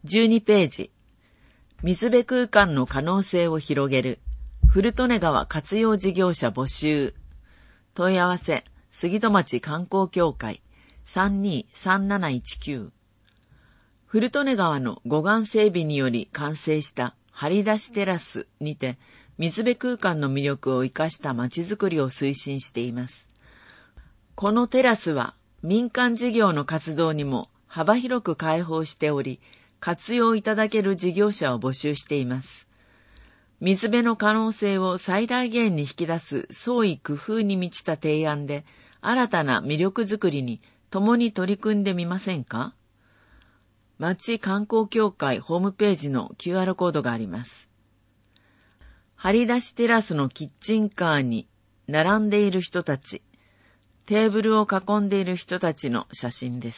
12ページ。水辺空間の可能性を広げる。古利根川活用事業者募集。問い合わせ、杉戸町観光協会 323719。古利根川の護岸整備により完成した張り出しテラスにて、水辺空間の魅力を生かした街づくりを推進しています。このテラスは民間事業の活動にも幅広く開放しており、活用いただける事業者を募集しています。水辺の可能性を最大限に引き出す創意工夫に満ちた提案で、新たな魅力づくりに共に取り組んでみませんか？町観光協会ホームページの QR コードがあります。張り出しテラスのキッチンカーに並んでいる人たち、テーブルを囲んでいる人たちの写真です。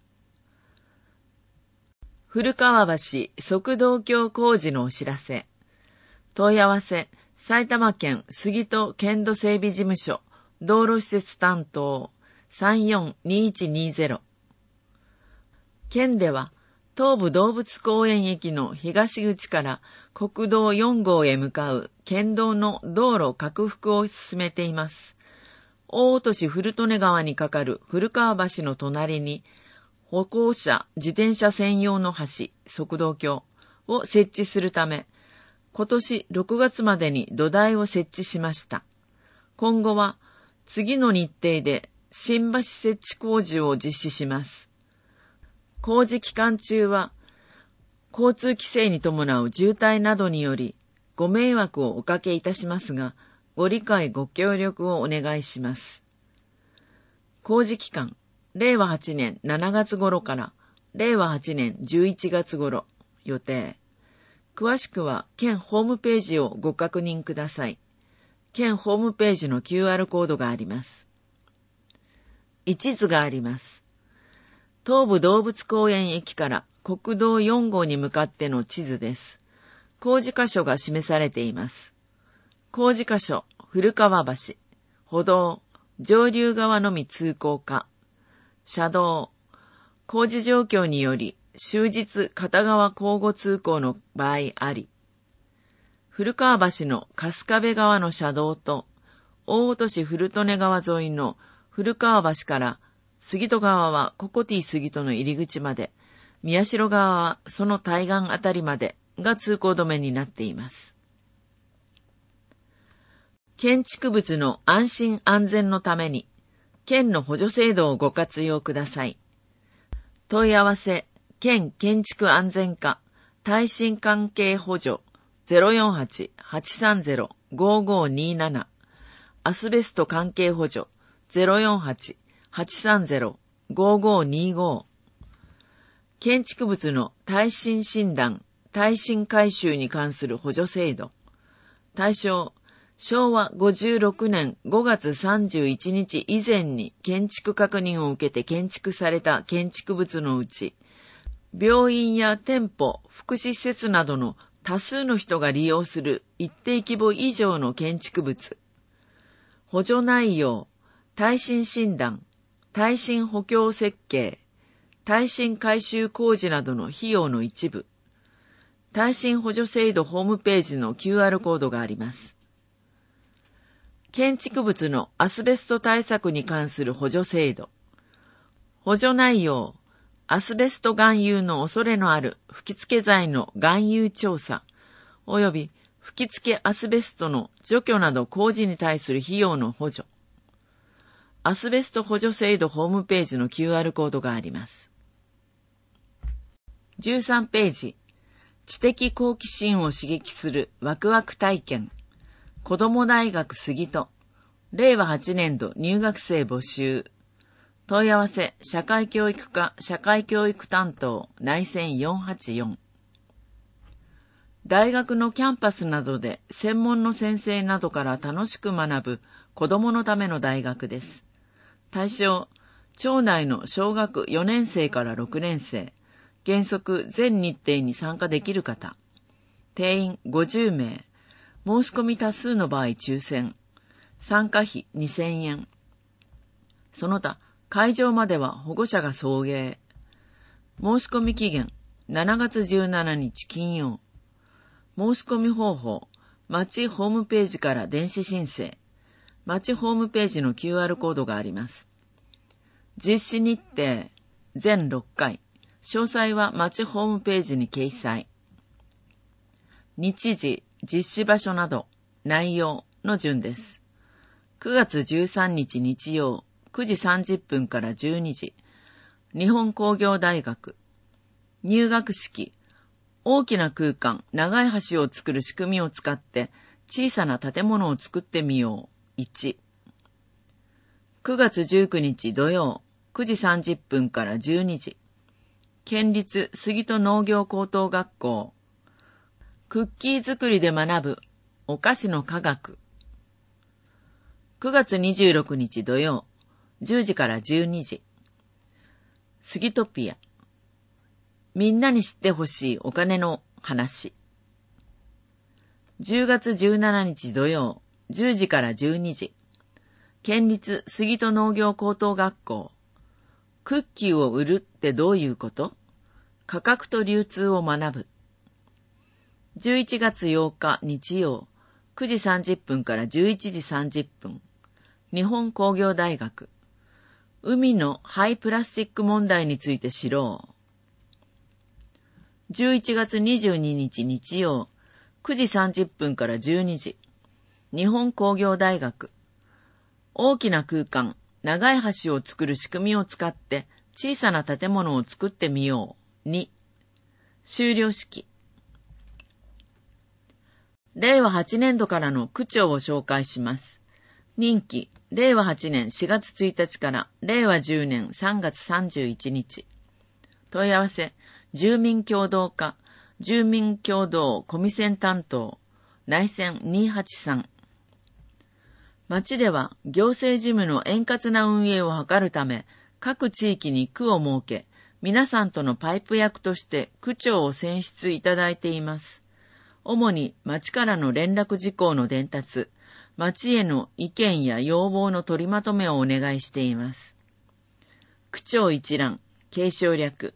古川橋側道橋工事のお知らせ。問い合わせ、埼玉県杉戸県土整備事務所、道路施設担当、342120。県では、東武動物公園駅の東口から国道4号へ向かう県道の道路拡幅を進めています。大落古利根川に架かる古川橋の隣に、歩行者、自転車専用の橋、側道橋を設置するため、今年6月までに土台を設置しました。今後は次の日程で新橋設置工事を実施します。工事期間中は交通規制に伴う渋滞などによりご迷惑をおかけいたしますが、ご理解ご協力をお願いします。工事期間、令和8年7月頃から令和8年11月頃予定。詳しくは県ホームページをご確認ください。県ホームページの QR コードがあります。地図があります。東武動物公園駅から国道4号に向かっての地図です。工事箇所が示されています。工事箇所、古川橋、歩道、上流側のみ通行可、車道、工事状況により終日片側交互通行の場合あり、古川橋の春日部側の車道と大落古利根川沿いの古川橋から杉戸川はココティ杉戸の入り口まで、宮代川はその対岸あたりまでが通行止めになっています。建築物の安心安全のために、県の補助制度をご活用ください。問い合わせ、県建築安全課、耐震関係補助 048-830-5527、アスベスト関係補助 048-830-5525。建築物の耐震診断、耐震改修に関する補助制度。対象、昭和56年5月31日以前に建築確認を受けて建築された建築物のうち、病院や店舗、福祉施設などの多数の人が利用する一定規模以上の建築物。補助内容、耐震診断、耐震補強設計、耐震改修工事などの費用の一部。耐震補助制度ホームページの QR コードがあります。建築物のアスベスト対策に関する補助制度。補助内容、アスベスト含有の恐れのある吹付材の含有調査、及び吹付アスベストの除去など工事に対する費用の補助。アスベスト補助制度ホームページの QR コードがあります。13ページ。知的好奇心を刺激するワクワク体験。子ども大学杉戸。令和8年度入学生募集。問い合わせ、社会教育課社会教育担当内線484。大学のキャンパスなどで専門の先生などから楽しく学ぶ子どものための大学です。対象、町内の小学4年生から6年生。原則全日程に参加できる方。定員50名。申し込み多数の場合抽選。参加費2000円。その他、会場までは保護者が送迎。申し込み期限 7月17日金曜。申し込み方法。町ホームページから電子申請。町ホームページの QR コードがあります。実施日程。全6回。詳細は町ホームページに掲載。日時、実施場所など、内容の順です。9月13日日曜、9時30分から12時。日本工業大学。入学式。大きな空間、長い橋を作る仕組みを使って小さな建物を作ってみよう。1。9月19日土曜、9時30分から12時。県立杉戸農業高等学校。クッキー作りで学ぶお菓子の科学。9月26日土曜、10時から12時。スギトピア。みんなに知ってほしいお金の話。10月17日土曜、10時から12時。県立杉戸農業高等学校。クッキーを売るってどういうこと？価格と流通を学ぶ。11月8日日曜、9時30分から11時30分。日本工業大学。海の廃プラスチック問題について知ろう。11月22日日曜、9時30分から12時。日本工業大学。大きな空間、長い橋を作る仕組みを使って小さな建物を作ってみよう。2。修了式。令和8年度からの区長を紹介します。任期、令和8年4月1日から令和10年3月31日。問い合わせ、住民協同課、住民協同コミセン担当、内線283。町では行政事務の円滑な運営を図るため、各地域に区を設け、皆さんとのパイプ役として区長を選出いただいています。主に町からの連絡事項の伝達、町への意見や要望の取りまとめをお願いしています。区長一覧、継承略。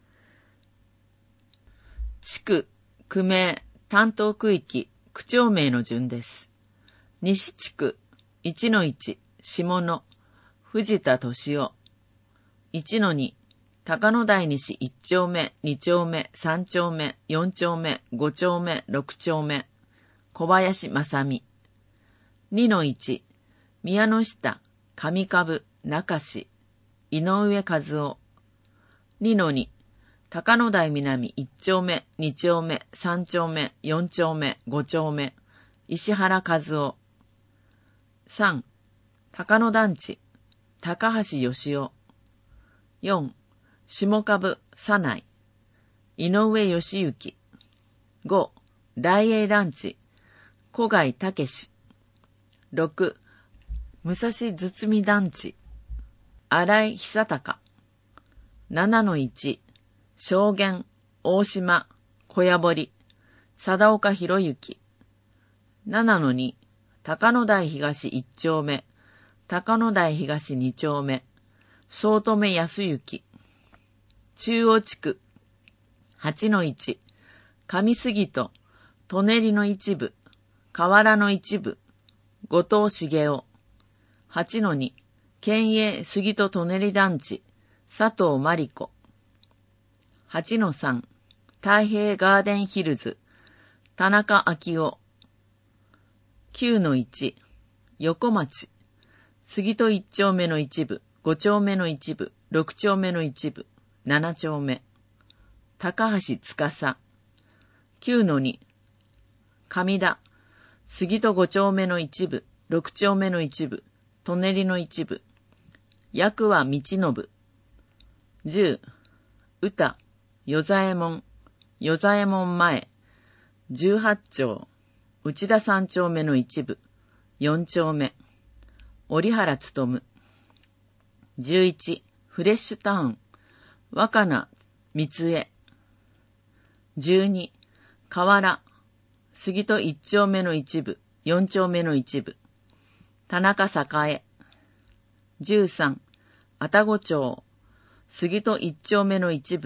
地区、区名、担当区域、区長名の順です。西地区、1-1、下野、藤田敏夫。1-2、高野台西1丁目、2丁目、3丁目、4丁目、5丁目、6丁目。小林正美。2-1、宮の下、上株、中市、井上和夫。2-2、高野台南1丁目、2丁目、3丁目、4丁目、5丁目、石原和夫。3、高野団地、高橋義夫。4、下株、左内、井上義行。5、大英団地、小貝武史。6、武蔵堤団地、新井久隆。7-1、証言、大島、小屋堀、貞岡博之。7-2、高野台東1丁目、高野台東2丁目、総留康之。中央地区、8-1、上杉戸、舎人の一部、河原の一部、後藤茂雄。8-2、県営杉戸舎人団地、佐藤真理子。8-3、太平ガーデンヒルズ、田中昭夫。9-1、横町、杉戸1丁目の一部、5丁目の一部、6丁目の一部、7丁目。高橋司。9-2、上田、杉戸5丁目の一部、6丁目の一部、舎人の一部。八桑道信。10、宇田、与左衛門、与左衛門前、18丁、内田3丁目の一部、4丁目。折原勉。11、フレッシュタウン、若菜三江。12、河原、杉戸1丁目の一部、4丁目の一部。田中栄。13、愛宕町、杉戸1丁目の一部、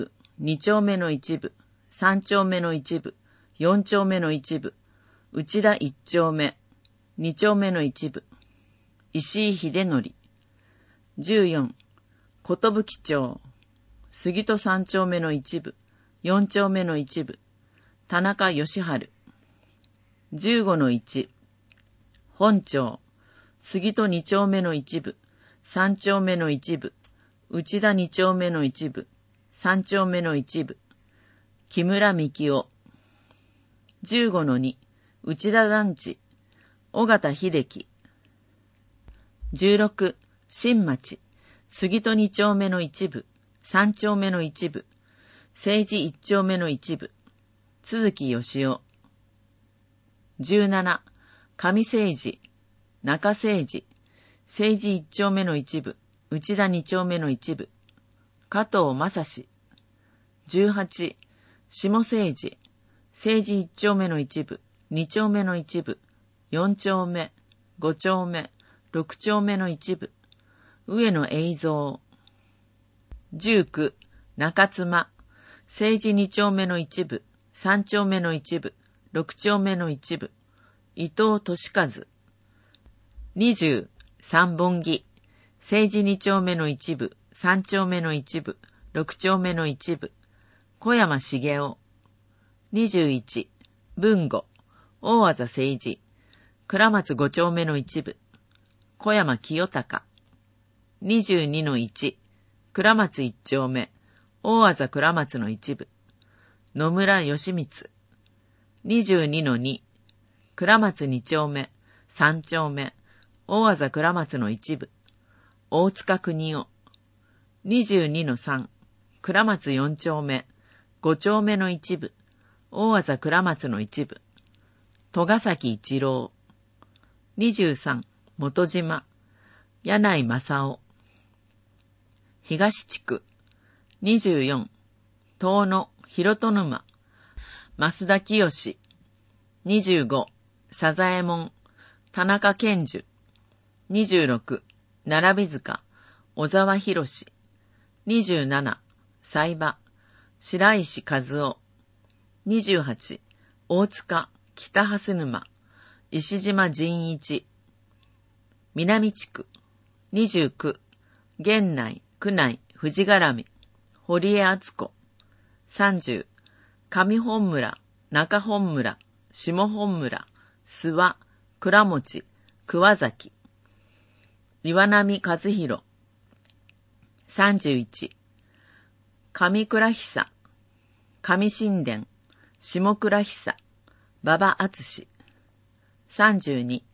2丁目の一部、3丁目の一部、4丁目の一部、内田1丁目、2丁目の一部、石井秀則。14、寿町、杉戸3丁目の一部、4丁目の一部、田中義治。15-1、本町、杉戸2丁目の一部、3丁目の一部、内田2丁目の一部、3丁目の一部、木村幹夫。15-2、内田団地、尾形秀樹。16、新町、杉戸2丁目の一部、3丁目の一部、政治1丁目の一部、都築義夫。17、上政治、中政治、政治1丁目の一部、内田2丁目の一部、加藤正史。18、下政治、政治1丁目の一部、2丁目の一部、4丁目、5丁目、6丁目の一部、上野栄三。19、中妻、政治2丁目の一部、3丁目の一部、6丁目の一部、伊藤俊和。20、三本木、政治2丁目の一部、3丁目の一部、6丁目の一部、小山茂雄。21、豊後、大和田政治、倉松5丁目の一部、小山清隆。22-1、倉松1丁目、大和田倉松の一部、野村義光。22-2、倉松2丁目、3丁目、大和田倉松の一部、大塚邦夫。22-3、倉松4丁目、5丁目の一部、大和田倉松の一部、戸ヶ崎一郎。23、元島、柳井正夫。東地区。24、遠野、広戸沼、増田清。25、佐左衛門、田中健樹。26、並塚、小沢博。27、西場、白石和夫。28、大塚、北蓮沼、石島仁一。南地区。29、源内、区内、藤絡み、堀江敦子。30、上本村、中本村、下本村、諏訪、倉持、桑崎。岩波和弘。31、上倉久、上新田、下倉久、馬場敦。32、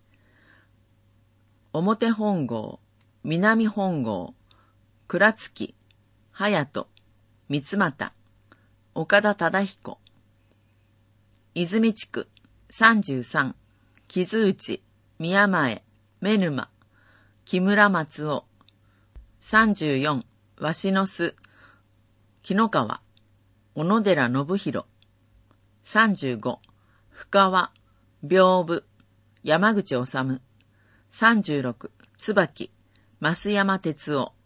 表本郷、南本郷、倉月、隼人、三俣、岡田忠彦。泉地区。33、木津内、宮前、目沼、木村松夫。34、鷲の巣、木の川、小野寺信弘。35、深川、屏風、山口治。36、椿、増山哲夫。